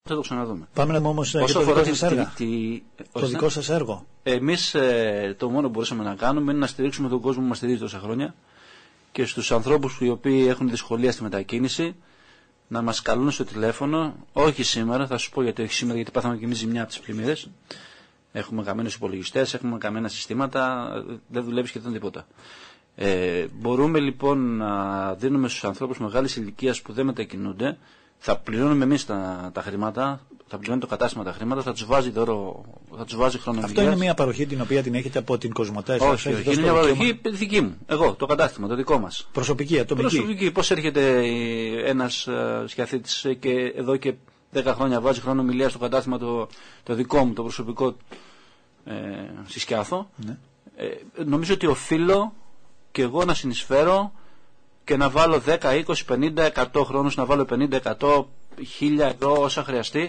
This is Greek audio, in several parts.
Θα το ξαναδούμε. Πάμε να όμως για το δικό σας έργο. Το δικό σας έργο. Εμείς το μόνο που μπορούσαμε να κάνουμε είναι να στηρίξουμε τον κόσμο που μας στηρίζει τόσα χρόνια και στους ανθρώπους οι οποίοι έχουν δυσκολία στη μετακίνηση να μας καλούν στο τηλέφωνο. Όχι σήμερα, θα σου πω γιατί όχι σήμερα, γιατί πάθαμε και εμείς ζημιά από τις πλημμύρες. Έχουμε καμένους υπολογιστές, έχουμε καμένα συστήματα, δεν δουλεύει σχεδόν τίποτα. Μπορούμε λοιπόν να δίνουμε στους ανθρώπους μεγάλης ηλικίας που δεν μετακινούνται. Θα πληρώνουμε εμείς τα χρήματα, θα πληρώνει το κατάστημα τα χρήματα, θα τους βάζει δώρο, θα τους βάζει χρόνο. Αυτό είναι μια παροχή την οποία την έχετε από την Κοσμοτέ? Όχι, είναι μια παροχή δική μου. Εγώ, το κατάστημα, το δικό μας. Προσωπική, ατομική. Προσωπική. Πώς έρχεται ένας σκιαθήτης και εδώ και 10 χρόνια βάζει χρόνο ομιλία στο κατάστημα το δικό μου, το προσωπικό στη Σκιάθο. Ναι. Νομίζω ότι οφείλω και εγώ να συνεισφέρω και να βάλω 10, 20, 50, 100 χρόνους, να βάλω 50, 100, 1000 ευρώ όσα χρειαστεί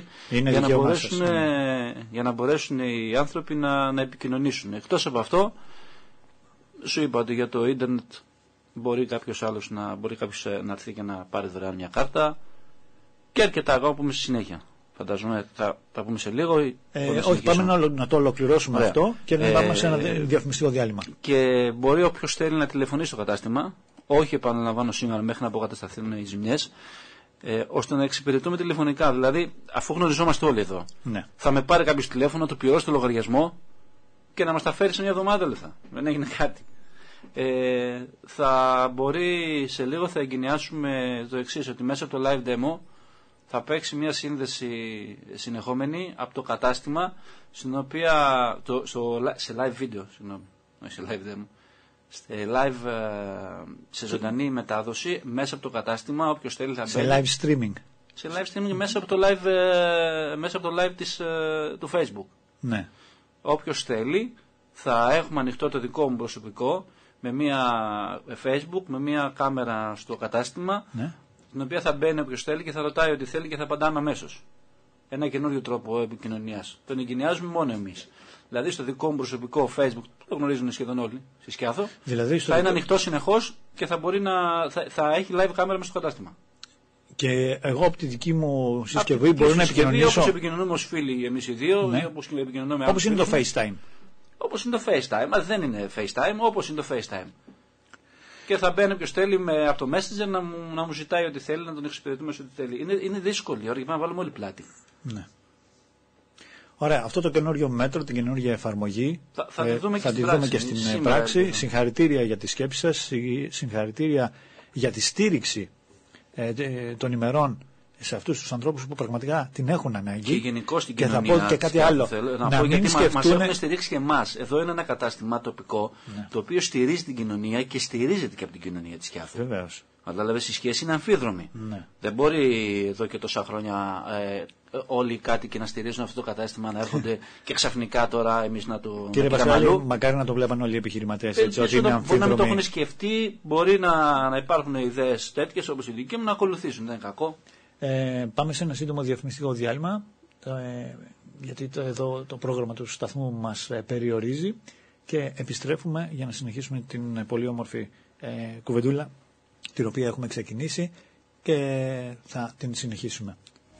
για να μπορέσουν οι άνθρωποι να επικοινωνήσουν. Εκτός από αυτό, σου είπα ότι για το ίντερνετ μπορεί κάποιος άλλος να έρθει και να πάρει δωρεάν μια κάρτα και αρκετά ακόμα πούμε στη συνέχεια. Φανταζομαι θα πούμε σε λίγο. Όχι, πάμε να το ολοκληρώσουμε. Ωραία. Αυτό και να πάμε σε ένα διαφημιστικό διάλειμμα. Και μπορεί όποιος θέλει να τηλεφωνήσει στο κατάστημα, όχι επαναλαμβάνω σήμερα μέχρι να αποκατασταθούν οι ζημιές, ώστε να εξυπηρετούμε τηλεφωνικά. Δηλαδή, αφού γνωριζόμαστε όλοι εδώ, ναι, θα με πάρει κάποιος τηλέφωνο, να του πληρώσει το λογαριασμό και να μας τα φέρει σε μια εβδομάδα, λεφτά. Δεν έγινε κάτι. Θα μπορεί σε λίγο, θα εγκαινιάσουμε το εξής, ότι μέσα από το live demo θα παίξει μια σύνδεση συνεχόμενη από το κατάστημα, στην οποία, σε live video, συγγνώμη, όχι σε live demo, σε ζωντανή μετάδοση μέσα από το κατάστημα, όποιος θέλει θα μπαίνει. Σε live streaming. Σε live streaming μέσα από το live του Facebook. Ναι. Όποιος θέλει θα έχουμε ανοιχτό το δικό μου προσωπικό με μια Facebook, με μια κάμερα στο κατάστημα, ναι, την οποία θα μπαίνει όποιος θέλει και θα ρωτάει ό,τι θέλει και θα απαντάμε αμέσως. Ένα καινούριο τρόπο επικοινωνίας. Τον εγκαινιάζουμε μόνο εμείς. Δηλαδή στο δικό μου προσωπικό Facebook, το γνωρίζουν σχεδόν όλοι, στη Σκιάθο, δηλαδή θα είναι ανοιχτό συνεχώς και θα μπορεί θα έχει live κάμερα μέσα στο κατάστημα. Και εγώ από τη δική μου συσκευή μπορώ να επικοινωνήσω. Όπως επικοινωνούμε ως φίλοι εμείς οι δύο, ναι, όπως επικοινωνούμε. Όπως είναι το FaceTime. Όπως είναι το FaceTime, αλλά δεν είναι FaceTime, όπως είναι το FaceTime. Και θα μπαίνει όποιος θέλει από το Messenger να μου ζητάει ό,τι θέλει, να τον εξυπηρετούμε σε ό,τι θέλει. Είναι δύσκολη ώρα γιατί να βάλουμε όλη πλάτη. Ναι. Ωραία, αυτό το καινούριο μέτρο, την καινούργια εφαρμογή θα τη δούμε και στην πράξη. Συγχαρητήρια για τη σκέψη σας, συγχαρητήρια για τη στήριξη των ημερών σε αυτούς τους ανθρώπους που πραγματικά την έχουν ανάγκη. Και γενικώς την κοινωνία. Και θα πω και κάτι άλλο. Να πω γιατί μας έχουν στηρίξει και εμάς. Εδώ είναι ένα κατάστημα τοπικό, ναι, το οποίο στηρίζει την κοινωνία και στηρίζεται και από την κοινωνία της Σκιάθου. Βεβαίως. Κατάλαβες, η σχέση είναι αμφίδρομη. Ναι. Δεν μπορεί εδώ και τόσα χρόνια όλοι οι κάτοικοι να στηρίζουν αυτό το κατάστημα, να έρχονται και ξαφνικά τώρα εμείς να το. Κύριε Πασχάλη, μακάρι να το βλέπαν όλοι οι επιχειρηματίες. Μπορεί να μην το έχουν σκεφτεί, μπορεί να υπάρχουν ιδέες τέτοιες όπως η δική μου να ακολουθήσουν. Δεν είναι κακό. Πάμε σε ένα σύντομο διαφημιστικό διάλειμμα, γιατί εδώ το πρόγραμμα του σταθμού μας περιορίζει και επιστρέφουμε για να συνεχίσουμε την πολύ όμορφη κουβεντούλα την οποία έχουμε ξεκινήσει και θα την συνεχίσουμε.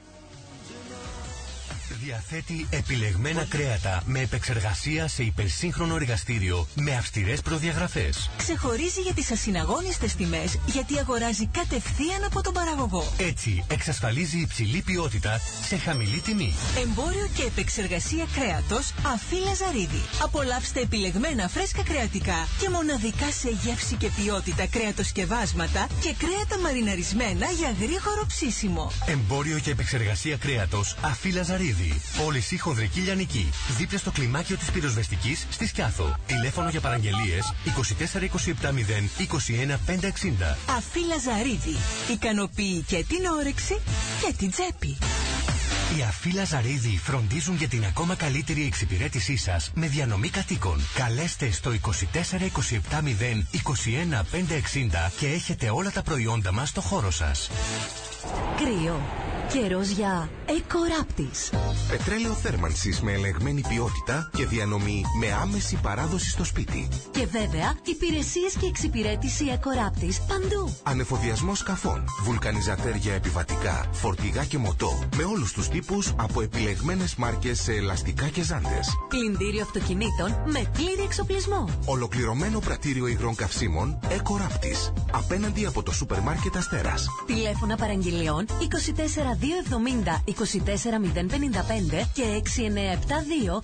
Διαθέτει επιλεγμένα κρέατα με επεξεργασία σε υπερσύγχρονο εργαστήριο με αυστηρές προδιαγραφές. Ξεχωρίζει για τις ασυναγώνιστες τιμές γιατί αγοράζει κατευθείαν από τον παραγωγό. Έτσι εξασφαλίζει υψηλή ποιότητα σε χαμηλή τιμή. Εμπόριο και επεξεργασία κρέατος Αφή Λαζαρίδη. Απολαύστε επιλεγμένα φρέσκα κρεατικά και μοναδικά σε γεύση και ποιότητα κρέατοσκευάσματα και κρέατα μαριναρισμένα για γρήγορο ψήσιμο. Εμπόριο και επεξεργασία κρέατος Αφή Λαζαρίδη. Πώληση Χονδρική Λιανική. Δίπλα στο κλιμάκιο της πυροσβεστικής στη Σκιάθο. Τηλέφωνο για παραγγελίες 24 27 0 21 560. Αφή Λαζαρίδη. Ικανοποιεί και την όρεξη και την τσέπη. Οι Αφή Λαζαρίδη φροντίζουν για την ακόμα καλύτερη εξυπηρέτησή σας με διανομή κατοίκων. Καλέστε στο 24 27 0 21 560 και έχετε όλα τα προϊόντα μας στο χώρο σας. Κρύο. Καιρός για EcoRaptis. Πετρέλαιο θέρμανσης με ελεγμένη ποιότητα και διανομή με άμεση παράδοση στο σπίτι. Και βέβαια, υπηρεσίες και εξυπηρέτηση EcoRaptis παντού. Ανεφοδιασμό σκαφών, βουλκανιζατέρ για επιβατικά, φορτηγά και μοτό, με όλους τους τύπους από επιλεγμένες μάρκες σε ελαστικά και ζάντες. Πλυντήριο αυτοκινήτων με πλήρη εξοπλισμό. Ολοκληρωμένο πρατήριο υγρών καυσίμων EcoRaptis. Απέναντι από το σούπερ μάρκετ Αστέρας. Τηλέφωνα παραγγελιών 24270 24055 και 6972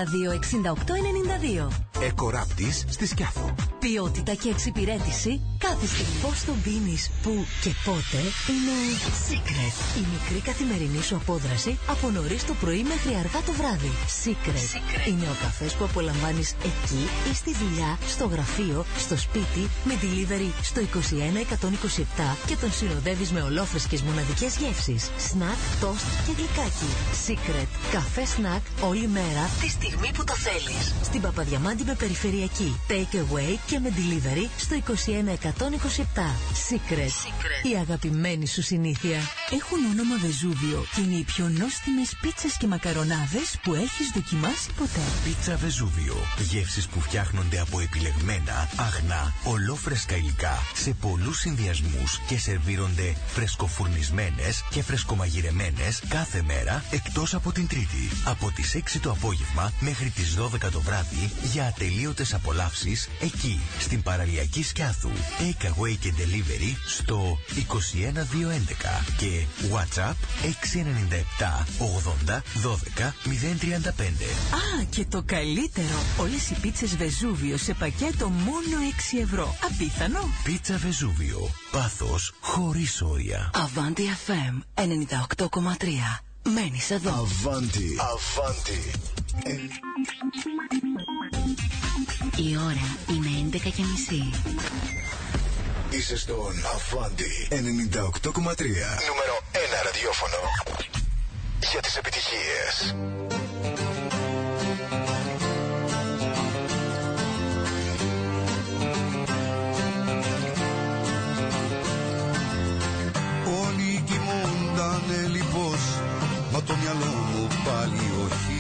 326892. EcoRaptis στη Σκιάθο. Ποιότητα και εξυπηρέτηση κάθε στιγμή. Πώς το πίνεις, πού και πότε είναι Secret. Η μικρή καθημερινή σου απόδραση από νωρίς το πρωί μέχρι αργά το βράδυ. Secret. Είναι ο καφές που απολαμβάνεις εκεί ή στη δουλειά, στο γραφείο, στο σπίτι, με delivery στο 21127 και τον συνοδεύεις με ολόφρεσκες μοναδικές γεύσεις. Σνακ, τόστ και γλυκάκι. Secret. Καφέ σνακ όλη μέρα τη στιγμή που το θέλεις. Στην Παπαδιαμάντη με περιφερειακή. Take away και με delivery στο 21127. Secret. Η αγαπημένη σου συνήθεια. Έχουν όνομα Βεζούβιο και είναι οι πιο νόστιμες πίτσες και μακαρονάδες που έχεις δοκιμάσει ποτέ. Πίτσα Βεζούβιο. Γεύσεις που φτιάχνονται από επιλεγμένα, αγνά, ολόφρεσκα υλικά σε πολλούς συνδυασμούς και σερβίρονται φρεσκοφουρνισμένες και φρεσκομαγειρεμένες κάθε μέρα εκτός από την Τρίτη. Από τις 6 το απόγευμα μέχρι τις 12 το βράδυ για ατελείωτες απολαύσεις εκεί στην παραλιακή Σκιάθου. Take away και delivery στο 21211 και WhatsApp 697 80 12 035. Α, και το καλύτερο! Όλες οι πίτσες Βεζούβιο σε πακέτο μόνο 6 ευρώ. Απίθανο! Πίτσα Βεζούβιο. Πάθος χωρίς όρια. Avanti FM 98,3. Μένεις εδώ. Avanti. Η ώρα είναι 11:30. Είσαι στον Avanti 98,3. Νούμερο 1 ραδιόφωνο για τις επιτυχίες. Όλοι κοιμούντανε λοιπόν, μα το μυαλό μου πάλι όχι.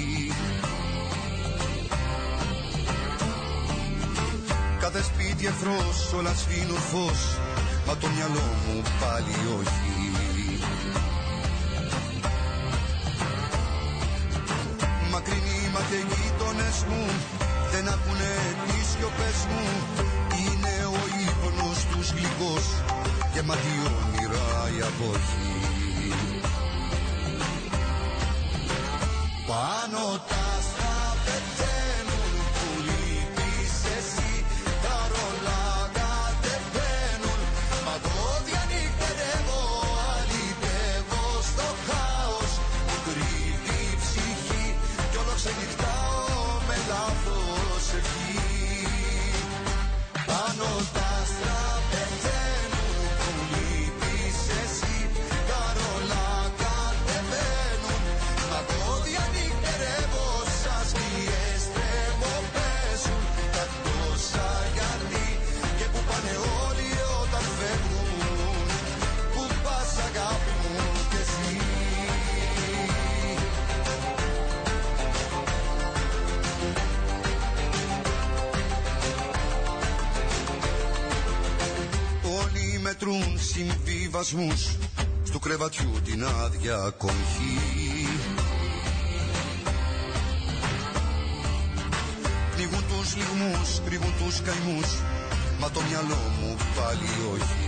Κάθε σπίτι εχθρός, όλα σβήνουν φως, μα το μυαλό μου πάλι όχι. Μακρινοί μα και γείτονες μου δεν ακούνε τις σιωπές μου. Είναι ο ύπνος τους γλυκός και ματι όνειρα η αποχή. Πάνω τα άστρα πεταίνουν που λείπεις εσύ. Τα ρολά κατεβαίνουν, μα το διανύκτερεύω, αλυτεύω στο χάος που κρύβει η ψυχή κι όλο ξενυχτάω με λάθος ευχή. Πάνω τα άστρα πεταίνουν που λείπεις εσύ. Τα ρολά κατεβαίνουν, μα το διανύκτερεύω, σας πιέστρεβω πέσουν τα τόσα γιατί και που πάνε όλοι όταν φεύγουν. Που πας αγάπη μου κι εσύ. Όλοι μετρούν συμβιβασμούς στου κρεβατιού την άδεια κομχή. Πνίγουν τους λιγμούς, κρύβουν τους καημούς, μα το μυαλό μου πάλι όχι.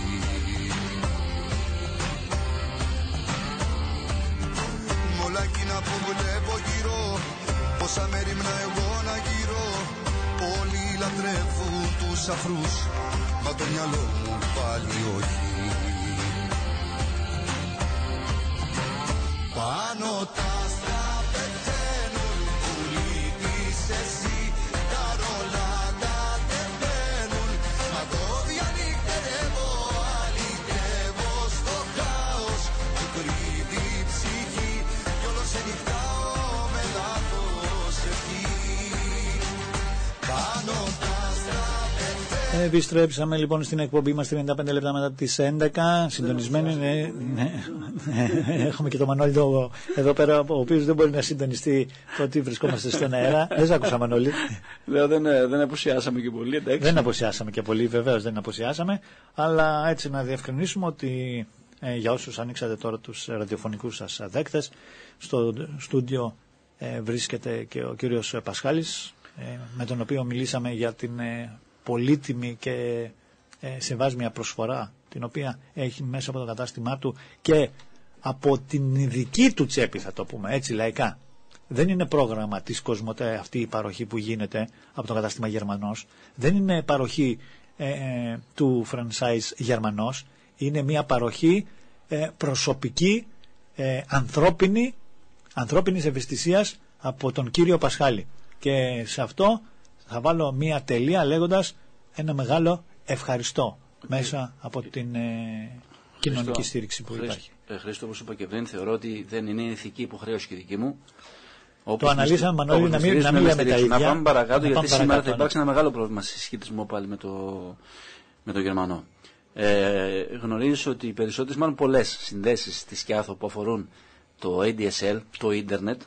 Μ' όλα εκείνα που βλέπω γύρω, πόσα μέριμνα εγώ να γύρω. Όλοι λατρεύουν τους αφρούς, μα το μυαλό μου πάλι όχι. Πάνω τα άστρα πεταίνουν που λείπεις εσύ. Τα ρολά κατεβαίνουν, μα το διανύκτερεύω, αλυτεύω στο χάος που κρύβει η ψυχή κι όλο ξενυχτάω με λάθος ευχή. Πάνω τα άστρα πεταίνουν. Επιστρέψαμε λοιπόν στην εκπομπή μας 35 λεπτά μετά τις 11. Συντονισμένοι, ναι. Έχουμε και τον Μανώλη εδώ πέρα, ο οποίος δεν μπορεί να συντονιστεί το ότι βρισκόμαστε στον αέρα. Δεν σ' άκουσα, Μανώλη. Λέω, δεν απουσιάσαμε και πολύ, εντάξει. Δεν απουσιάσαμε και πολύ, βεβαίως δεν απουσιάσαμε. Αλλά έτσι να διευκρινίσουμε ότι για όσους ανοίξατε τώρα τους ραδιοφωνικούς σας δέκτες, στο στούντιο βρίσκεται και ο κύριος Πασχάλης, με τον οποίο μιλήσαμε για την πολύτιμη και σεβάσμια προσφορά την οποία έχει μέσα από το κατάστημά του και από την ειδική του τσέπη, θα το πούμε έτσι λαϊκά. Δεν είναι πρόγραμμα της Κοσμοτέ αυτή η παροχή που γίνεται από το κατάστημα Γερμανός. Δεν είναι παροχή του franchise Γερμανός. Είναι μια παροχή προσωπική, ανθρώπινης ευαισθησίας από τον κύριο Πασχάλη. Και σε αυτό θα βάλω μια τελεία λέγοντας ένα μεγάλο ευχαριστώ μέσα από την κοινωνική στήριξη που υπάρχει. Χρήστο, όπως είπα και πριν, θεωρώ ότι δεν είναι ηθική υποχρέωση και δική μου. Το αναλύσαμε, Μανώλη, να μην λέμε τα ίδια. Να πάμε παρακάτω, γιατί σήμερα θα υπάρξει ένα μεγάλο πρόβλημα συσχετισμό πάλι με το Γερμανό. Γνωρίζεις ότι οι περισσότερες, μάλλον πολλές συνδέσεις στη Σκιάθο που αφορούν το ADSL, το ίντερνετ.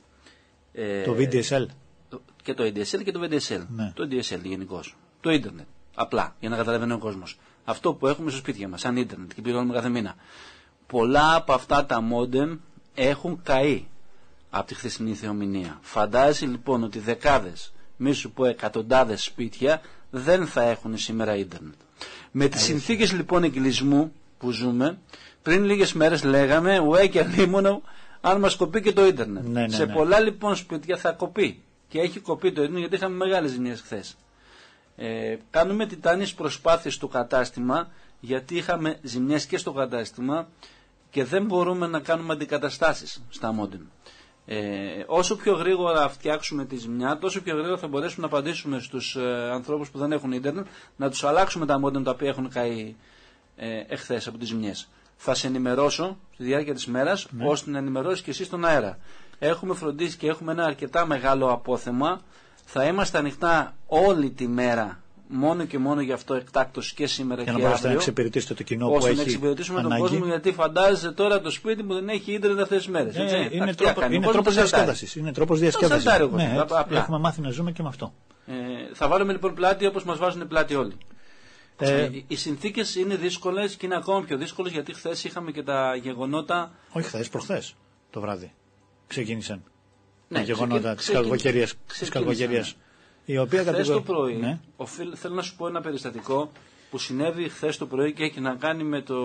Το VDSL. Και το ADSL και το VDSL. Ναι. Το ADSL γενικώς. Το ίντερνετ. Απλά, για να καταλαβαίνει ο κόσμος. Αυτό που έχουμε στο σπίτια μας, σαν ίντερνετ και πληρώνουμε κάθε μήνα. Πολλά από αυτά τα μόντεμ έχουν καεί από τη χθεσινή θεομηνία. Φαντάζει λοιπόν ότι δεκάδες, μη σου πω εκατοντάδες σπίτια δεν θα έχουν σήμερα ίντερνετ. Με τις συνθήκες λοιπόν εγκλεισμού που ζούμε, πριν λίγες μέρες λέγαμε ουέ και αλίμονο αν μας κοπεί και το ίντερνετ. Ναι. Σε πολλά λοιπόν σπίτια θα κοπεί. Και έχει κοπεί το ίντερνετ γιατί είχαμε μεγάλες ζημιές χθες. Κάνουμε τιτάνιες προσπάθειες στο κατάστημα γιατί είχαμε ζημιές και στο κατάστημα και δεν μπορούμε να κάνουμε αντικαταστάσεις στα μόντεμ. Όσο πιο γρήγορα φτιάξουμε τη ζημιά, τόσο πιο γρήγορα θα μπορέσουμε να απαντήσουμε στους ανθρώπους που δεν έχουν ίντερνετ, να τους αλλάξουμε τα μόντεμ τα οποία έχουν καεί εχθές από τις ζημιές. Θα σε ενημερώσω στη διάρκεια της μέρας, ώστε να ενημερώσεις και εσύ στον αέρα. Έχουμε φροντίσει και έχουμε ένα αρκετά μεγάλο απόθεμα. Θα είμαστε ανοιχτά όλη τη μέρα, μόνο και μόνο γι' αυτό εκτάκτως και σήμερα και αύριο. Για να εξυπηρετήσετε το κοινό που έχει να εξυπηρετήσουμε τον κόσμο, γιατί φαντάζεσαι τώρα το σπίτι μου δεν έχει ίντερνετ αυτές τις μέρες. Είναι τρόπος διασκέδασης. Είναι τρόπος διασκέδασης. Έχουμε μάθει να ζούμε και με αυτό. Θα βάλουμε λοιπόν πλάτη όπως μας βάζουν πλάτη όλοι. Οι συνθήκες είναι δύσκολες και είναι ακόμα πιο δύσκολες γιατί χθες είχαμε και τα γεγονότα. Όχι χθες, προχθές το βράδυ ξεκίνησαν τα γεγονότα της καλοκαιρίας. Η οποία χθες το πρωί, θέλω να σου πω ένα περιστατικό που συνέβη χθες το πρωί και έχει να κάνει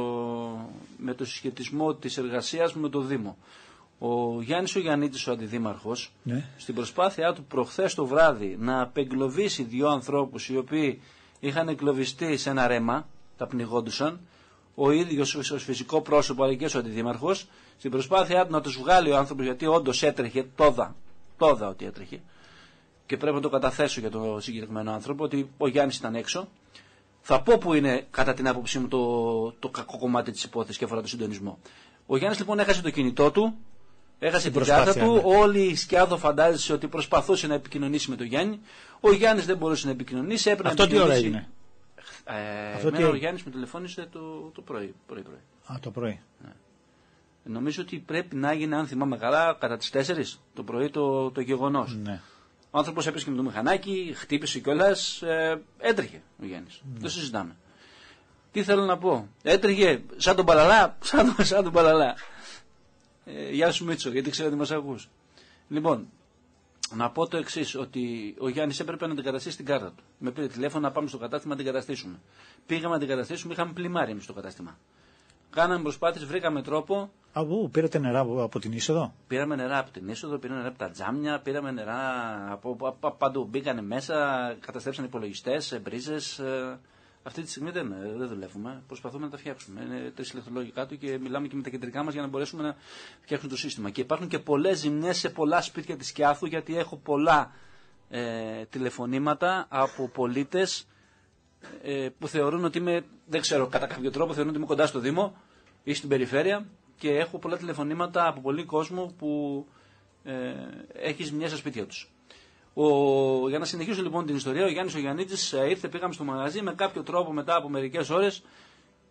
με το συσχετισμό της εργασίας με το Δήμο. Ο Γιάννης ο Γιαννίτης, ο αντιδήμαρχος, στην προσπάθειά του προχθές το βράδυ να απεγκλωβίσει δύο ανθρώπους οι οποίοι είχαν εγκλωβιστεί σε ένα ρέμα, τα πνιγόντουσαν, ο ίδιος ως φυσικό πρόσωπο αλλά και ο αντιδήμαρχος, στην προσπάθειά του να τους βγάλει ο άνθρωπος, γιατί όντως έτρεχε τόδα ότι έτρεχε, και πρέπει να το καταθέσω για το συγκεκριμένο άνθρωπο, ότι ο Γιάννης ήταν έξω. Θα πω που είναι κατά την άποψή μου το κακό κομμάτι της υπόθεσης και αφορά το συντονισμό. Ο Γιάννης λοιπόν έχασε το κινητό του, έχασε την κάρτα του, όλη η Σκιάδο φαντάζεσαι ότι προσπαθούσε να επικοινωνήσει με τον Γιάννη. Ο Γιάννης δεν μπορούσε να επικοινωνήσει, έπρεπε αυτό να επικοινωνήσει. Τι ώρα έγινε? Ο Γιάννης με τηλεφώνησε το πρωί. Το πρωί. Ναι. Νομίζω ότι πρέπει να έγινε, αν θυμάμαι καλά, κατά τις 4 το πρωί το γεγονός. Ναι. Ο άνθρωπος έπεσε με το μηχανάκι, χτύπησε κιόλας, έτρεχε ο Γιάννης. Δεν συζητάμε. Τι θέλω να πω. Έτρεχε σαν τον Παλαλά, σαν τον Παλαλά. Γεια σου Μίτσο, γιατί ξέρω ότι μας ακούς. Λοιπόν, να πω το εξής, ότι ο Γιάννης έπρεπε να αντικαταστήσει την κάρτα του. Με πήρε τηλέφωνο να πάμε στο κατάστημα να την καταστήσουμε. Πήγαμε να την καταστήσουμε, είχαμε πλημάρι εμείς στο κατάστημα. Κάναμε προσπάθειες, βρήκαμε τρόπο. Πήρατε νερά από την είσοδο? Πήραμε νερά από την είσοδο, πήραμε νερά από τα τζάμια, πήραμε νερά από παντού. Μπήκανε μέσα, καταστρέψαν υπολογιστές, μπρίζες. Αυτή τη στιγμή δεν δουλεύουμε. Προσπαθούμε να τα φτιάξουμε. Είναι 3 ηλεκτρολόγοι κάτω και μιλάμε και με τα κεντρικά μας για να μπορέσουμε να φτιάξουμε το σύστημα. Και υπάρχουν και πολλές ζημιές σε πολλά σπίτια της Σκιάθου, γιατί έχω πολλά τηλεφωνήματα από πολίτες που θεωρούν ότι είμαι, δεν ξέρω, κατά κάποιο τρόπο θεωρούν ότι είμαι κοντά στο Δήμο ή στην περιφέρεια, και έχω πολλά τηλεφωνήματα από πολλοί κόσμο που έχει ζημιές στα σπίτια τους. Για να συνεχίσω λοιπόν την ιστορία, ο Γιάννης ο Γιαννίτης ήρθε, πήγαμε στο μαγαζί, με κάποιο τρόπο μετά από μερικές ώρες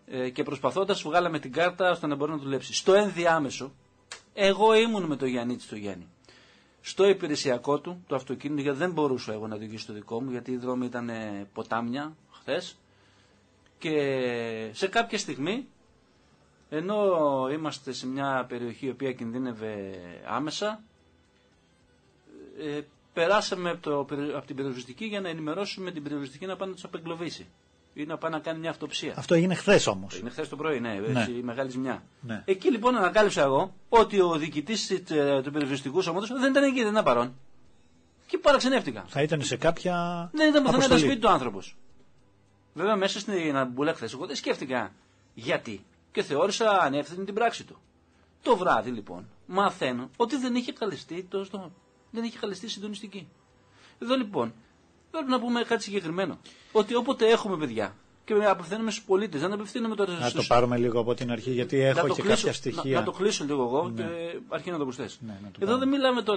και προσπαθώντας βγάλαμε την κάρτα ώστε να μπορεί να δουλέψει. Στο ενδιάμεσο, εγώ ήμουν με το Γιάννη στο Γιάννη. Στο υπηρεσιακό του, το αυτοκίνητο, γιατί δεν μπορούσα εγώ να οδηγήσω το δικό μου, γιατί οι δρόμοι ήταν ποτάμια χθες. Και σε κάποια στιγμή, ενώ είμαστε σε μια περιοχή η οποία κινδύνευε άμεσα, περάσαμε από την πυροσβεστική για να ενημερώσουμε την πυροσβεστική να πάνε να τους απεγκλωβίσει ή να πάνε να κάνει μια αυτοψία. Αυτό έγινε χθες όμως. Είναι χθες το πρωί, ναι, η μεγάλη ζημιά. Ναι. Εκεί λοιπόν ανακάλυψα εγώ ότι ο διοικητής του πυροσβεστικού σώματος δεν ήταν εκεί, δεν ήταν παρόν. Και παραξενεύτηκα. Θα ήταν σε κάποια. Δεν ήταν πουθενά αποστολή. το σπίτι του άνθρωπος. Βέβαια μέσα στην Αμπούλα χθες εγώ δεν σκέφτηκα γιατί. Και θεώρησα ανεύθυνη την πράξη του. Το βράδυ λοιπόν μαθαίνω ότι δεν είχε καλεστεί δεν είχε καλεστεί συντονιστική. Εδώ λοιπόν πρέπει να πούμε κάτι συγκεκριμένο. Ότι όποτε έχουμε παιδιά και απευθύνουμε στους πολίτες, δεν απευθύνουμε τώρα στους. Να το πάρουμε λίγο από την αρχή, γιατί έχω και κάποια στοιχεία. Να το κλείσω λίγο εγώ Ναι. και αρχίζει να το προσθέσει. Ναι, να το Εδώ πάμε. δεν μιλάμε τώρα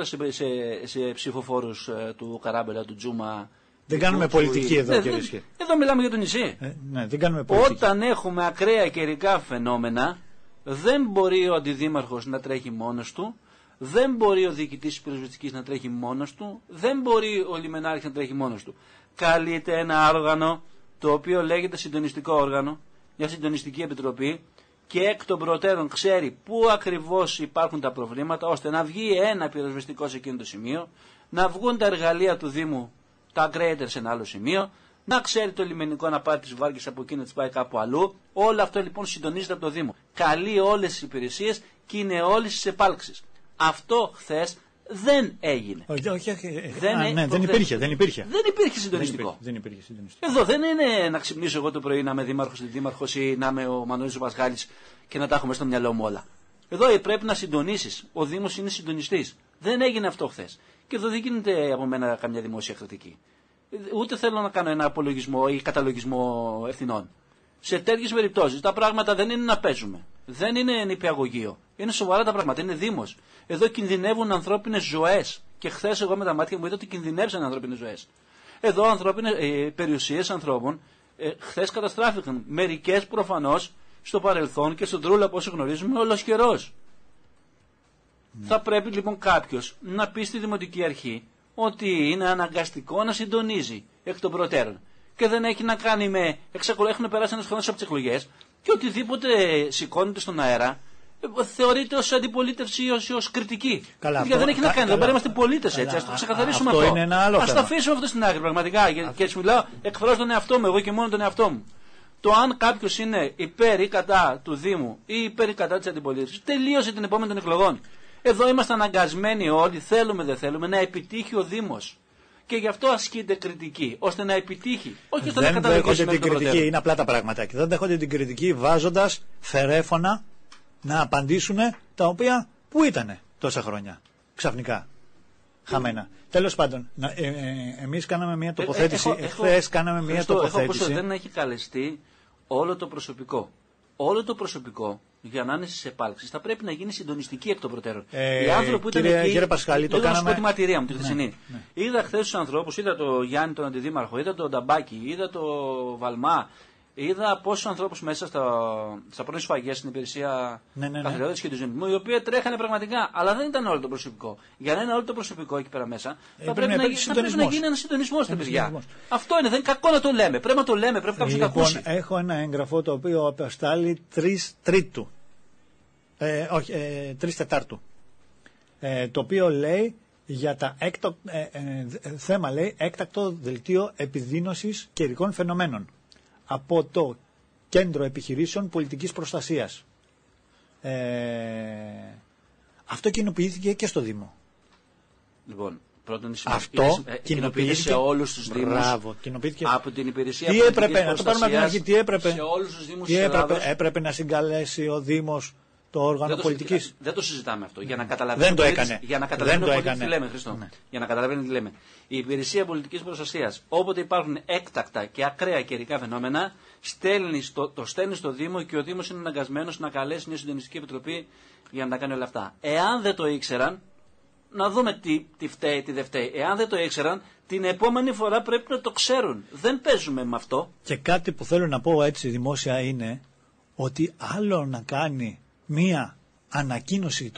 σε ψηφοφόρους του Καράμπελα, του Τζούμα. Δεν κάνουμε πολιτική εδώ, κύριε Ισχύ. Εδώ μιλάμε για το νησί. Ναι, δεν κάνουμε πολιτική. Όταν έχουμε ακραία καιρικά φαινόμενα, δεν μπορεί ο αντιδήμαρχος να τρέχει μόνος του, δεν μπορεί ο διοικητής της πυροσβεστικής να τρέχει μόνος του, δεν μπορεί ο λιμενάρχης να τρέχει μόνος του. Καλείται ένα όργανο το οποίο λέγεται συντονιστικό όργανο, μια συντονιστική επιτροπή, και εκ των προτέρων ξέρει πού ακριβώς υπάρχουν τα προβλήματα, ώστε να βγει ένα πυροσβεστικό σε εκείνο το σημείο, να βγουν τα εργαλεία του Δήμου, τα graders σε ένα άλλο σημείο, να ξέρει το λιμενικό να πάρει τις βάρκες από εκεί να τις πάει κάπου αλλού. Όλο αυτό λοιπόν συντονίζεται από το Δήμο. Καλεί όλες τις υπηρεσίες και είναι όλες τις επάλξεις. Αυτό χθες δεν έγινε. Όχι, Δεν δεν υπήρχε. Δεν υπήρχε συντονιστικό. Δεν υπήρχε συντονιστικό. Εδώ δεν είναι να ξυπνήσω εγώ το πρωί να είμαι δήμαρχος ή δήμαρχος ή να είμαι ο Μανώλης ο Πασχάλης και να τα έχουμε στο μυαλό μου όλα. Εδώ πρέπει να συντονίσεις. Ο Δήμος είναι συντονιστής. Δεν έγινε αυτό χθες. Και εδώ δεν γίνεται από μένα καμιά δημόσια κριτική. Ούτε θέλω να κάνω ένα απολογισμό ή καταλογισμό ευθυνών. Σε τέτοιες περιπτώσεις τα πράγματα δεν είναι να παίζουμε. Δεν είναι νηπιαγωγείο. Είναι σοβαρά τα πράγματα. Είναι Δήμος. Εδώ κινδυνεύουν ανθρώπινες ζωές. Και χθες εγώ με τα μάτια μου είδα ότι κινδυνεύσαν ανθρώπινες ζωές. Εδώ περιουσίες ανθρώπων χθες καταστράφηκαν. Μερικές προφανώς στο παρελθόν και στον Τρούλα, όπως γνωρίζουμε, ολοσχερός. Θα πρέπει λοιπόν κάποιος να πει στη Δημοτική Αρχή ότι είναι αναγκαστικό να συντονίζει εκ των προτέρων. Και δεν έχει να κάνει με. Έχουν περάσει ένας χρόνος από τις εκλογές και οτιδήποτε σηκώνεται στον αέρα θεωρείται ως αντιπολίτευση ή ως κριτική. Καλά, γιατί δεν έχει να κάνει. Δεν είμαστε πολίτες έτσι. Ας το ξεκαθαρίσουμε αυτό. Είναι ένα άλλο ας το αφήσουμε αυτό στην άκρη πραγματικά. Και έτσι μιλάω, εκφράζω τον εαυτό μου, εγώ και μόνο τον εαυτό μου. Το αν κάποιος είναι υπέρ ή κατά του Δήμου ή υπέρ ή κατά της αντιπολίτευσης τελείωσε την επόμενη των εκλογών. Εδώ είμαστε αναγκασμένοι όλοι, θέλουμε δεν θέλουμε, να επιτύχει ο Δήμος. Και γι' αυτό ασκείται κριτική, ώστε να επιτύχει. Όχι ώστε να καταλογίσει την κριτική, είναι απλά τα πράγματα. Και δεν δέχονται την κριτική βάζοντας φερέφωνα να απαντήσουν τα οποία πού ήτανε τόσα χρόνια. Ξαφνικά. Χαμένα. Τέλος πάντων, εμείς κάναμε μια τοποθέτηση. Εχθές κάναμε μια τοποθέτηση. Δεν έχει καλεστεί όλο το προσωπικό. Όλο το προσωπικό για να είναι στις επάλξεις θα πρέπει να γίνει συντονιστική εκ των προτέρων. Οι άνθρωποι που ήταν εκεί. Κύριε Πασχάλη, το κάναμε. Να σου πω τη μαρτυρία μου, τη χθεσινή. Ναι. Είδα χθες τους ανθρώπους, είδα τον Γιάννη τον Αντιδήμαρχο, είδα τον Νταμπάκη, είδα τον Βαλμά, είδα πόσους ανθρώπους μέσα στα πρώην σφαγές στην υπηρεσία καθαριότητας και του ζημισμού, οι οποίοι τρέχανε πραγματικά. Αλλά δεν ήταν όλο το προσωπικό. Για να είναι όλο το προσωπικό εκεί πέρα μέσα, θα πρέπει να γίνει ένα συντονισμό στα παιδιά. Αυτό είναι, δεν είναι κακό να το λέμε. Πρέπει να το λέμε, πρέπει κάποιος να το ακούσει. Έχω ένα έγγραφο το οποίο απεστάλλει 3 Τρίτου. 3 Τετάρτου. Το οποίο λέει για τα θέμα λέει έκτακτο δελτίο επιδείνωσης καιρικών φαινομένων από το Κέντρο Επιχειρήσεων Πολιτικής Προστασίας. Αυτό κοινοποιήθηκε και στο Δήμο. Λοιπόν, πρώτον αυτό κοινοποιήθηκε σε όλους τους Δήμους. Μπράβο, από την υπηρεσία τι έπρεπε, να το πάρουμε από την αρχή, τι έπρεπε, σε όλους τους Δήμους της Ελλάδος. Έπρεπε να συγκαλέσει ο Δήμος το όργανο πολιτικής. Δεν το συζητάμε αυτό. Για να καταλαβαίνει τι λέμε, Χριστό. Ναι. Για να καταλαβαίνει τι λέμε. Η υπηρεσία πολιτικής προστασίας, όποτε υπάρχουν έκτακτα και ακραία καιρικά φαινόμενα, το στέλνει στο Δήμο και ο Δήμος είναι αναγκασμένος να καλέσει μια συντονιστική επιτροπή για να τα κάνει όλα αυτά. Εάν δεν το ήξεραν, να δούμε τι φταίει, τι δεν φταίει. Εάν δεν το ήξεραν, την επόμενη φορά πρέπει να το ξέρουν. Δεν παίζουμε με αυτό. Και κάτι που θέλω να πω έτσι δημόσια είναι ότι άλλο να κάνει μία ανακοίνωση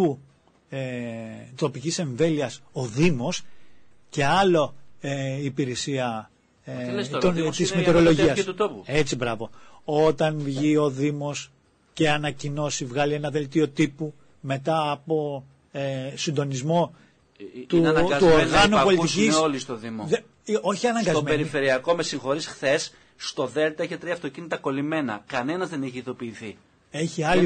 τοπικής εμβέλειας ο Δήμος και άλλο η υπηρεσία της μετεωρολογίας. Έτσι, μπράβο. Όταν βγει ο Δήμος και ανακοινώσει, βγάλει ένα δελτίο τύπου μετά από συντονισμό του οργάνου πολιτικής. Όλοι στο Δήμο. Όχι αναγκασμένοι. Στο περιφερειακό, με συγχωρείς, χθες στο Δέλτα είχε 3 αυτοκίνητα κολλημένα. Κανένας δεν έχει ειδοποιηθεί. Έχει άλλη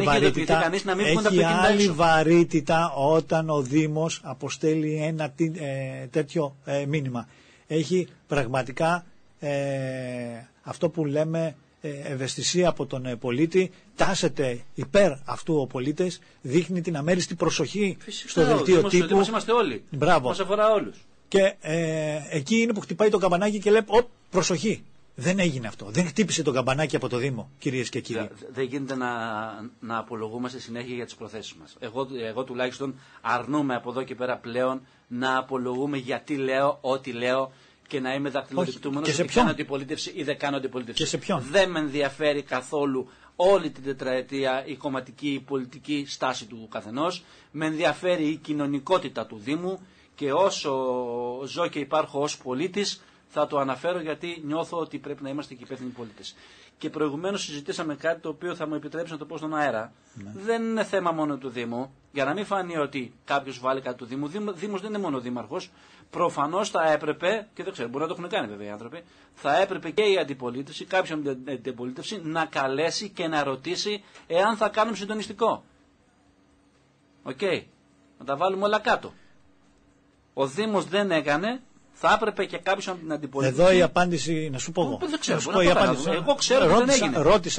βαρύτητα όταν ο Δήμος αποστέλει ένα τέτοιο μήνυμα. Έχει πραγματικά αυτό που λέμε ευαισθησία από τον πολίτη, τάσεται υπέρ αυτού ο πολίτης, δείχνει την αμέριστη προσοχή. Φυσικά, στο δελτίο τύπου. Δήμος είμαστε όλοι. Μπράβο. Μας αφορά όλους. Και εκεί είναι που χτυπάει το καμπανάκι και λέει προσοχή. Δεν έγινε αυτό. Δεν χτύπησε το καμπανάκι από το Δήμο, κυρίες και κύριοι. Δεν γίνεται να απολογούμαστε συνέχεια για τις προθέσεις μας. Εγώ τουλάχιστον αρνούμαι από εδώ και πέρα πλέον να απολογούμε γιατί λέω ό,τι λέω και να είμαι δακτυλοδεικτούμενος ότι κάνω αντιπολίτευση ή δεν κάνω αντιπολίτευση. Και σε ποιον? Δεν με ενδιαφέρει καθόλου όλη την τετραετία η κομματική, η πολιτική στάση του καθενός. Με ενδιαφέρει η κοινωνικότητα του Δήμου και όσο ζω και υπάρχω ως πολίτης θα το αναφέρω γιατί νιώθω ότι πρέπει να είμαστε και υπεύθυνοι πολίτες. Και προηγουμένως συζητήσαμε κάτι το οποίο θα μου επιτρέψει να το πω στον αέρα. Ναι. Δεν είναι θέμα μόνο του Δήμου. Για να μην φανεί ότι κάποιος βάλει κάτι του Δήμου. Δήμος δεν είναι μόνο ο δήμαρχος. Προφανώς θα έπρεπε, και δεν ξέρω, μπορεί να το έχουν κάνει βέβαια οι άνθρωποι, θα έπρεπε και η αντιπολίτευση, κάποια αντιπολίτευση, να καλέσει και να ρωτήσει εάν θα κάνουμε συντονιστικό. Οκ. Να τα βάλουμε όλα κάτω. Ο Δήμος δεν έκανε. Θα έπρεπε και κάποιος από την αντιπολίτευση. Εδώ η απάντηση, να σου πω εγώ. Δεν ξέρω, εγώ ξέρω ότι δεν έγινε.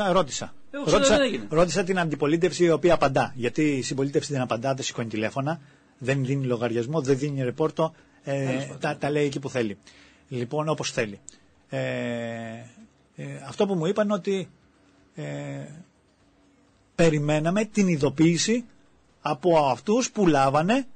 Ρώτησα την αντιπολίτευση η οποία απαντά. Γιατί η συμπολίτευση δεν απαντά, δεν σηκώνει τηλέφωνα, δεν δίνει λογαριασμό, δεν δίνει ρεπόρτο, τα λέει εκεί που θέλει. Λοιπόν, όπως θέλει. Αυτό που μου είπαν ότι περιμέναμε την ειδοποίηση από αυτούς που λάβανε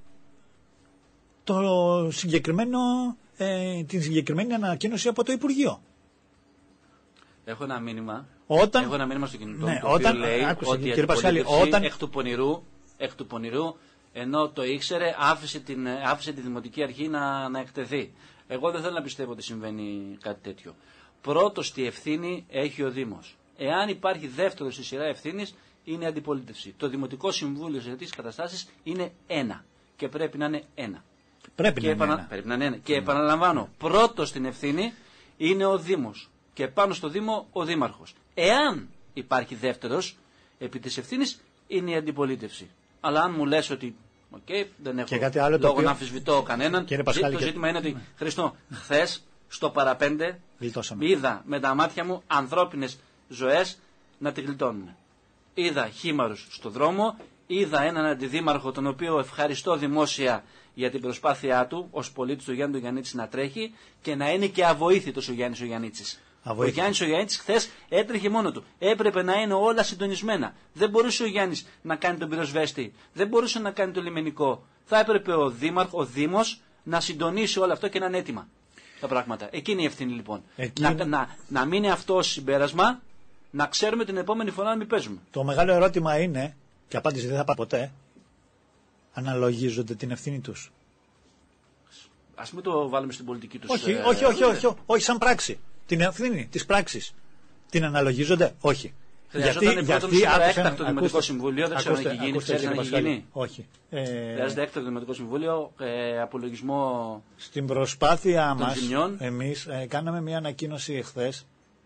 το συγκεκριμένο, την συγκεκριμένη ανακοίνωση από το Υπουργείο. Έχω ένα μήνυμα. Έχω ένα μήνυμα στο κινητό ναι, το οποίο λέει ότι η αντιπολίτευση εκ του πονηρού, ενώ το ήξερε, άφησε τη Δημοτική Αρχή να εκτεθεί. Εγώ δεν θέλω να πιστεύω ότι συμβαίνει κάτι τέτοιο. Πρώτος τη ευθύνη έχει ο Δήμος. Εάν υπάρχει δεύτερος στη σειρά ευθύνης, είναι η αντιπολίτευση. Το Δημοτικό Συμβούλιο σε τέτοιες καταστάσεις είναι ένα. Και πρέπει να είναι ένα. Πρέπει να είναι ένα. Και επαναλαμβάνω, πρώτος στην ευθύνη είναι ο Δήμος. Και πάνω στο Δήμο ο Δήμαρχος. Εάν υπάρχει δεύτερος, επί της ευθύνης είναι η αντιπολίτευση. Αλλά αν μου λες ότι δεν έχω λόγο να αμφισβητώ κανέναν, το ζήτημα είναι ότι, Χριστό, χθες στο παραπέντε είδα με τα μάτια μου ανθρώπινες ζωές να τη γλιτώνουν. Είδα χήμαρους στο δρόμο, είδα έναν αντιδήμαρχο τον οποίο ευχαριστώ δημόσια για την προσπάθειά του ως πολίτης του Γιάννη του Γιαννίτση να τρέχει και να είναι και αβοήθητος ο Γιάννης ο Γιαννίτσης. Ο Γιάννης ο Γιαννίτσης χθες έτρεχε μόνο του. Έπρεπε να είναι όλα συντονισμένα. Δεν μπορούσε ο Γιάννης να κάνει τον πυροσβέστη. Δεν μπορούσε να κάνει το λιμενικό. Θα έπρεπε ο Δήμος να συντονίσει όλο αυτό και να είναι έτοιμα τα πράγματα. Εκείνη η ευθύνη λοιπόν. Να μείνει αυτό ως συμπέρασμα, να ξέρουμε την επόμενη φορά να μην παίζουμε. Το μεγάλο ερώτημα είναι, και απάντηση δεν θα πάρει ποτέ, αναλογίζονται την ευθύνη τους? Ας μην το βάλουμε στην πολιτική τους. Όχι σαν πράξη. Την ευθύνη της πράξης. Την αναλογίζονται? Όχι. Χρειαζόταν πρώτον έκτακτο Δημοτικό Συμβούλιο, δεν ξέρω αν έχει γίνει. Ξέρεις αν έχει γίνει? Όχι. Χρειάζεται έκτακτο Δημοτικό Συμβούλιο, απολογισμό. Στην προσπάθεια μας, εμείς κάναμε μια ανακοίνωση εχθές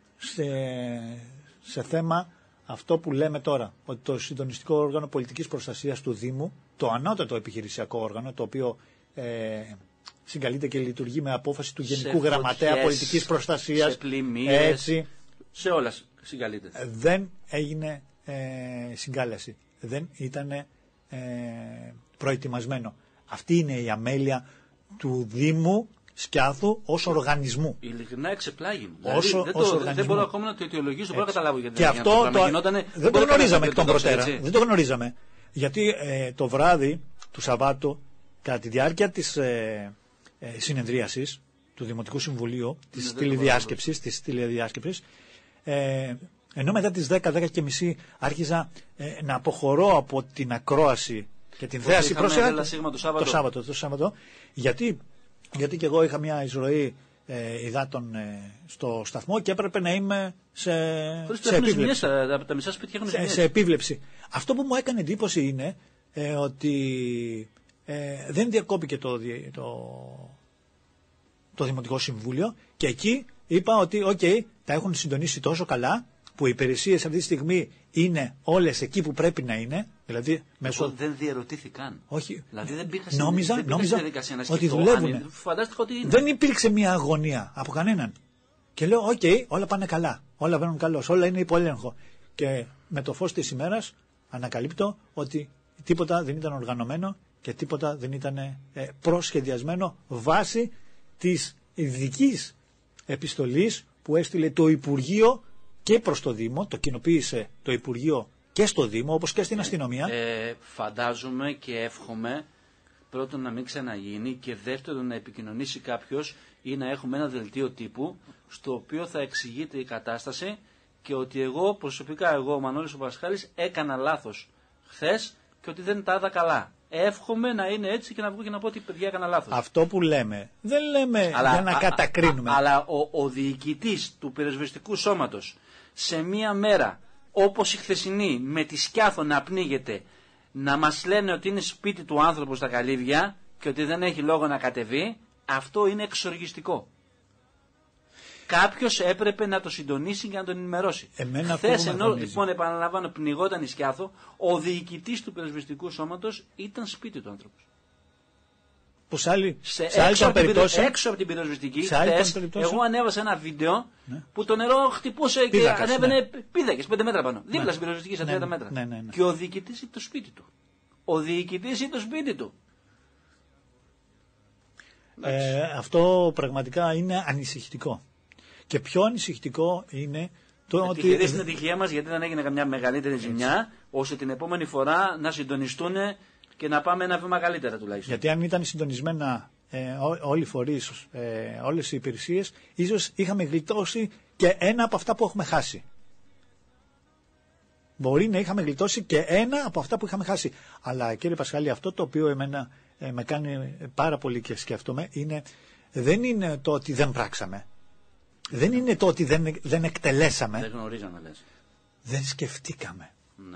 σε θέμα αυτό που λέμε τώρα, ότι το συντονιστικό όργανο πολιτικής προστασίας του Δήμου, το ανώτατο επιχειρησιακό όργανο, το οποίο συγκαλείται και λειτουργεί με απόφαση του Γενικού Γραμματέα Πολιτικής Προστασίας, σε πλημμύρες, σε όλα συγκαλείται. Δεν έγινε συγκάλεση. Δεν ήταν προετοιμασμένο. Αυτή είναι η αμέλεια του Δήμου Σκιάθου ως οργανισμού. Ειλικρινά εξεπλάγει. Δεν μπορώ ακόμα να το αιτιολογήσω, δεν μπορώ να καταλάβω γιατί. Και αυτό δεν το γνωρίζαμε εκ των προτέρων. Δεν το γνωρίζαμε. Γιατί το βράδυ του Σαββάτου, κατά τη διάρκεια της συνεδρίασης του Δημοτικού Συμβουλίου, της τηλεδιάσκεψης, Ενώ μετά τις 10-10:30 άρχιζα να αποχωρώ από την ακρόαση και την θέαση το Σάββατο. Γιατί και εγώ είχα μια εισρωή υδάτων στο σταθμό και έπρεπε να είμαι σε επίβλεψη. Τα μισά σπίτια έχουν ζημιές. Σε επίβλεψη. Αυτό που μου έκανε εντύπωση είναι ότι δεν διακόπηκε το Δημοτικό Συμβούλιο και εκεί είπα ότι τα έχουν συντονίσει τόσο καλά που οι υπηρεσίες αυτή τη στιγμή είναι όλες εκεί που πρέπει να είναι. Δηλαδή, δεν διερωτήθηκαν. Όχι. Δηλαδή δεν πήγα νόμιζα διαδικασία να ότι δουλεύουν. Φαντάστηκα ότι είναι. Δεν υπήρξε μια αγωνία από κανέναν. Και λέω, όλα πάνε καλά. Όλα βαίνουν καλώς. Όλα είναι υπό έλεγχο. Και με το φως της ημέρας ανακαλύπτω ότι τίποτα δεν ήταν οργανωμένο και τίποτα δεν ήταν προσχεδιασμένο βάσει της ειδικής επιστολής που έστειλε το Υπουργείο και προς το Δήμο, το κοινοποίησε το Υπουργείο και στο Δήμο, όπως και στην αστυνομία. Φαντάζομαι και εύχομαι πρώτον να μην ξαναγίνει και δεύτερον να επικοινωνήσει κάποιος ή να έχουμε ένα δελτίο τύπου στο οποίο θα εξηγείται η κατάσταση και ότι εγώ προσωπικά, ο Μανώλης ο Πασχάλης, έκανα λάθος χθες και ότι δεν τα είδα καλά. Εύχομαι να είναι έτσι και να βγω και να πω ότι παιδιά έκανα λάθος. Αυτό που λέμε, δεν λέμε για να κατακρίνουμε. Αλλά ο διοικητής του πυροσβεστικού σώματος σε μία μέρα όπως η χθεσινή με τη Σκιάθο να πνίγεται, να μας λένε ότι είναι σπίτι του άνθρωπου στα Καλύβια και ότι δεν έχει λόγο να κατεβεί, αυτό είναι εξοργιστικό. Κάποιος έπρεπε να το συντονίσει και να τον ενημερώσει. Χθες, ενώ λοιπόν επαναλαμβάνω πνιγόταν η Σκιάθο, ο διοικητής του πυροσβεστικού σώματος ήταν σπίτι του άνθρωπου. Που έξω από την πυροσβεστική, χθες, εγώ ανέβασα ένα βίντεο που το νερό χτυπούσε και ανέβαινε πίδακες 5 μέτρα πάνω. Δίπλα στην πυροσβεστική στα 30 μέτρα. Και ο διοικητής ήταν το σπίτι του. Αυτό πραγματικά είναι ανησυχητικό. Και πιο ανησυχητικό είναι το ότι. Ευτυχία στην ατυχία μας, γιατί δεν έγινε καμιά μεγαλύτερη ζημιά, ώστε την επόμενη φορά να συντονιστούν και να πάμε ένα βήμα καλύτερα τουλάχιστον. Γιατί αν ήταν συντονισμένα όλοι οι φορείς, όλες οι υπηρεσίες, ίσως είχαμε γλιτώσει και ένα από αυτά που έχουμε χάσει. Μπορεί να είχαμε γλιτώσει και ένα από αυτά που είχαμε χάσει. Αλλά κύριε Πασχάλη, αυτό το οποίο εμένα με κάνει πάρα πολύ και σκέφτομαι δεν είναι το ότι δεν πράξαμε. Δεν είναι το ότι δεν εκτελέσαμε. Δεν γνωρίζαμε, λες. Δεν σκεφτήκαμε. Ναι.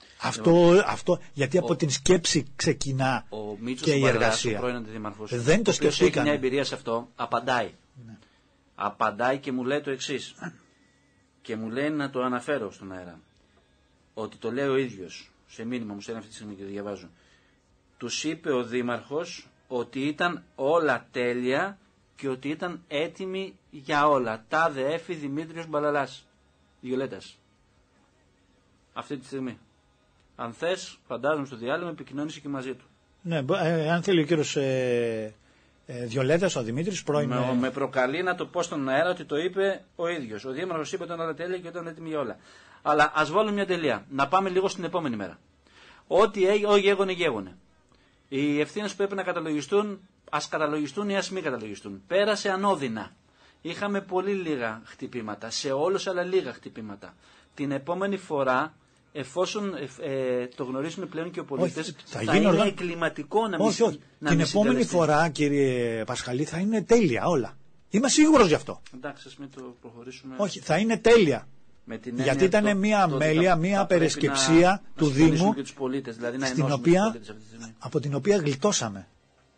Αυτό γιατί από την σκέψη ξεκινά και η εργασία. Ο πρώην αντιδήμαρχος, δεν το σκεφτήκαμε. Έχει μια εμπειρία σε αυτό, απαντάει. Ναι. Απαντάει και μου λέει το εξής. Και μου λέει να το αναφέρω στον αέρα. Ότι το λέει ο ίδιος. Σε μήνυμα μου στέλνει αυτή τη στιγμή και το διαβάζω. Τους είπε ο δήμαρχος ότι ήταν όλα τέλεια και ότι ήταν έτοιμοι για όλα. Τάδε Έφη Δημήτριος Μπαλαλάς Βιολέτας. Αυτή τη στιγμή. Αν θες, φαντάζομαι στο διάλειμμα, επικοινώνησε και μαζί του. Ναι, αν θέλει ο κύριος Βιολέτας, ο Δημήτρης, πρώην. Με προκαλεί να το πω στον αέρα ότι το είπε ο ίδιος. Ο δήμαρχος είπε ότι ήταν όλα τέλεια και ήταν έτοιμοι για όλα. Αλλά ας βάλουμε μια τελεία. Να πάμε λίγο στην επόμενη μέρα. Ό,τι έγωνε. Οι ευθύνες που πρέπει να καταλογιστούν, ας καταλογιστούν ή ας μην καταλογιστούν. Πέρασε ανώδυνα. Είχαμε πολύ λίγα χτυπήματα. Σε όλους αλλά λίγα χτυπήματα. Την επόμενη φορά, εφόσον το γνωρίζουν πλέον και οι πολίτες, θα είναι εγκληματικό να μην. Όχι. Την επόμενη φορά, κύριε Πασχαλή, θα είναι τέλεια όλα. Είμαι σίγουρος γι' αυτό. Εντάξει, ας μην το προχωρήσουμε. Όχι, θα είναι τέλεια. Γιατί ήταν μια αμέλεια, μια απερισκεψία του Δήμου, δηλαδή από την οποία γλιτώσαμε.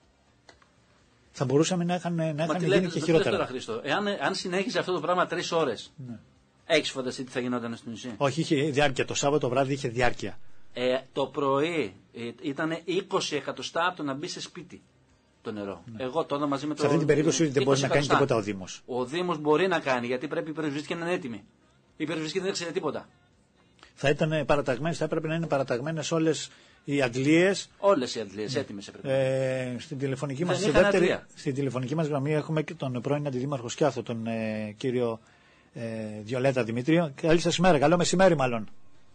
Θα μπορούσαμε να είχαν γίνει και χειρότερα. Τώρα, Χρήστο, αν συνέχιζε αυτό το πράγμα 3 ώρες, έχεις φανταστεί τι θα γινόταν στο νησί? Όχι, είχε διάρκεια. Το Σάββατο βράδυ είχε διάρκεια. Το πρωί ήταν 20 εκατοστά από το να μπει σε σπίτι το νερό. Ναι. Εγώ τώρα μαζί με το. Σε αυτή την περίπτωση δεν μπορεί να κάνει τίποτα ο Δήμος. Ο Δήμος μπορεί να κάνει, γιατί πρέπει οι πυροσβεστικοί να είναι έτοιμοι. Οι πυροσβεστικοί δεν ξέρουν τίποτα. Θα έπρεπε να είναι παραταγμένες όλες οι αντλίες. Όλες οι αντλίες έτοιμες έπρεπε. Στην τηλεφωνική μας γραμμή έχουμε και τον πρώην αντιδήμαρχο Σκιάθο, τον κύριο Βιολέτα Δημήτριο. Καλή σας ημέρα, καλό μεσημέρι μάλλον.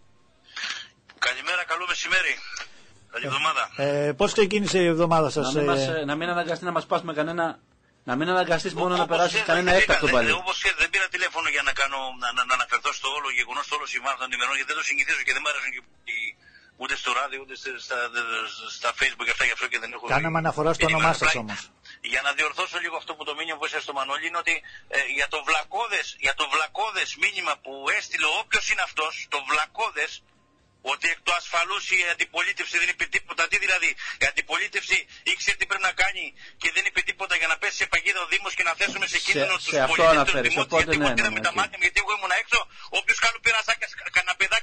Καλημέρα, καλό μεσημέρι. Καλή εβδομάδα. Πώς ξεκίνησε η εβδομάδα σας? Να μην αναγκαστεί να μας πάσουμε κανένα Να μην αναγκαστείς μόνο να περάσεις κανένα έκτακτο πάλι. Όπως ξέρετε, δεν πήρα τηλέφωνο για να αναφερθώ στο όλο γεγονός, στο όλο συμβάν των ημερών, γιατί δεν το συνηθίζω και δεν μου άρεσαν ούτε στο ράδιο, ούτε στα Facebook και αυτά, γι' αυτό και δεν έχω. Κάναμε αναφορά στο όνομά σας όμως. Για να διορθώσω λίγο αυτό που το μήνυμα που έστειλε στο Μανώλη, είναι ότι για το βλακώδες μήνυμα που έστειλε όποιος είναι αυτός, το βλακώδες, ότι εκ του ασφαλούς η αντιπολίτευση δεν είπε τίποτα. Τι δηλαδή, η αντιπολίτευση ήξερε τι πρέπει να κάνει και δεν είπε τίποτα για να πέσει σε παγίδα ο Δήμος και να θέσουμε σε κίνδυνο τους πολίτες του Δημότου. Γιατί τα μάτια, γιατί